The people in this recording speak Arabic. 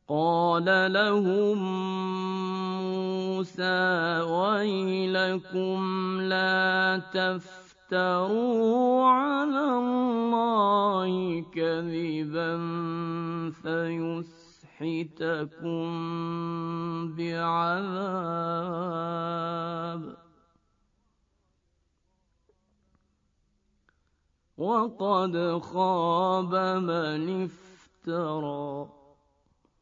قال لهم موسى ويلكم لا تفتروا على الله كذبا فيسحتكم بعذاب وقد خاب من افترى